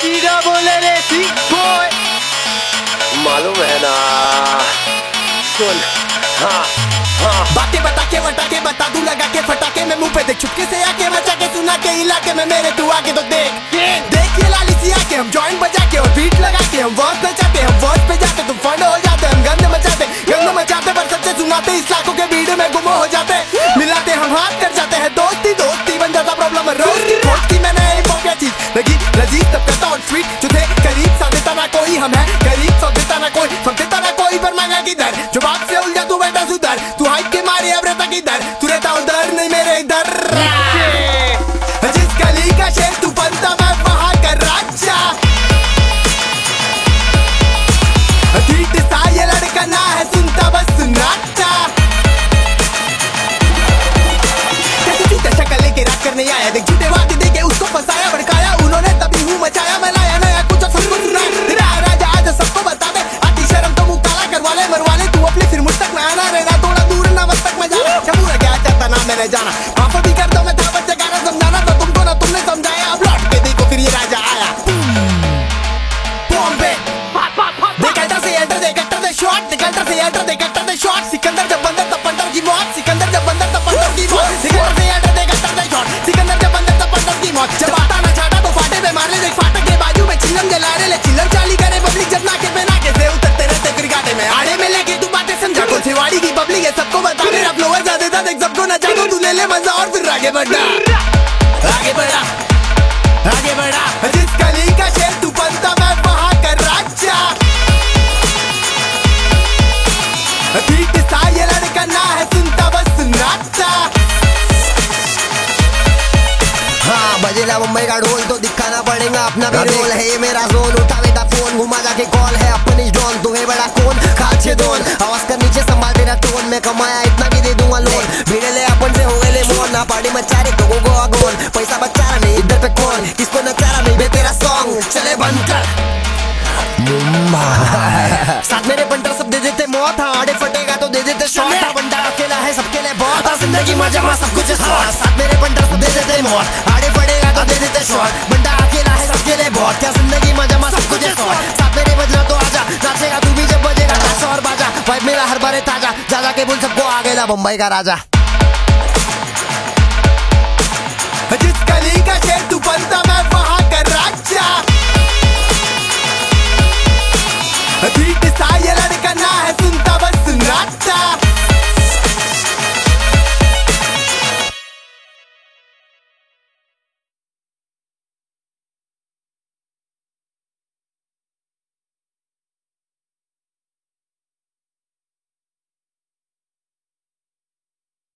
सीधा बोले रे सी बॉय, मालूम है ना। सुन बातें बता के बता दूं लगा के फटाके में मुंह पे देख चुपके से आके मचा के सुना के इलाके में मेरे तू आके तो देख ये लाली सी आके हम जॉइंट बजा के और बीट लगा के हम वर्स नचाते हम वर्स पे जाते तुम फंड हो जाते हम गंद मचाते पर सच्चे सुनाते इस लाखों के भीड़ में गुम हो जाते मिलाते हम हाथ कर जाते हैं दोस्ती बन जाता प्रॉब्लम रोज की मैंने क्या चीज लगी लजीज तब करता और स्वीट जो थे करीब सा देता ना कोई हम है करीब सब देता ना कोई पर मांगा किधर जो बात से उलझा तू बैठा सुधर तू हाइप के मारे अब रहता किधर तू रहता उधर नहीं मेरे इधर जिस गली का शेर तू बनता मैं वहां का राजा ठीक सा ये लड़का ना है सुनता बस सुनाता कैसे झूठे शक्ल लेके रात करने आया देख झूठे वादे देके उसको फंसाया भड़काया उन्होंने तभी हूँ मचाया मैं लाया नया कुछ सबको सुना तेरा राजा आज सबको बता दे आती शर्म तो मुंह काला करवा ले मरवा ले तू अपनी फिर मुझ तक में आना रहना थोड़ा दूर ना बस तक मैं जाना क्या पूरा क्या चाहता ना मैंने जाना माफ भी कर दो मैं था बच्चे गाना समझाना तो तुमको ना तुमने समझाया अब लौट के देखो फिर ये राजा आया बॉम्बे देखा से एंटर दे शॉट निकलता से एंटर दे शॉट सिकंदर जब बंदर तब पंडर की मौत सिकंदर जब बंदर तब पंडर की मौत सिकंदर से एंटर दे शॉट सिकंदर जब बंदर तब पंडर की मौत जब आता ना छाटा तो फाटे पे मार ले देख फाटक के बाजू में चिल्लम जला रहे ले चिल्लम चाली करे पब्लिक जब नाके पे नाके से उतरते रहते फिर गाटे में आड़े में लेके तू बातें समझा को सेवाड़ी की पब्लिक है सबको बता मेरा फ्लोवर ज्यादा था देख सबको नचा दो तू ले मजा और फिर आगे बढ़ा जिस गली का शेर तू बनता मैं वहां का राजा ठीक सा ये लड़का ना है सुनता बस सुनाता हाँ बजेगा मुंबई का ढोल तो दिखाना पड़ेगा अपना भी रोल है ये मेरा जोन उठा बेटा फोन घुमा जाके कॉल है अपनी ड्रोन तुम्हें बड़ा कौन खाचे दोन आवाज कर नीचे संभाल तेरा टोन में कमाया इतना भी दे दूंगा लोन भीड़े ले अपन से हो गए ले मोन ना पार्टी में चारे लोगों को आगोन पैसा बचा रहा नहीं इधर पे कौन किसको नचारा नहीं बे तेरा सॉन्ग चले बंद कर साथ मेरे बंटर सब दे देते मौत हाँ आड़े फटेगा तो दे देते शॉट बंटा अकेला है सबके लिए बहुत जिंदगी मजा में सब कुछ साथ मेरे बंटर सब दे देते मौत आड़े फटेगा तो दे देते शॉट बंटा अकेला है सबके लिए बहुत क्या जिंदगी मजा में सब कुछ साथ मेरे बजना तो आजा नाचेगा तू भी जब बजेगा और बाजा भाई मेरा हर बारे ताजा जा के बोल सबको आ गया बम्बई का राजा।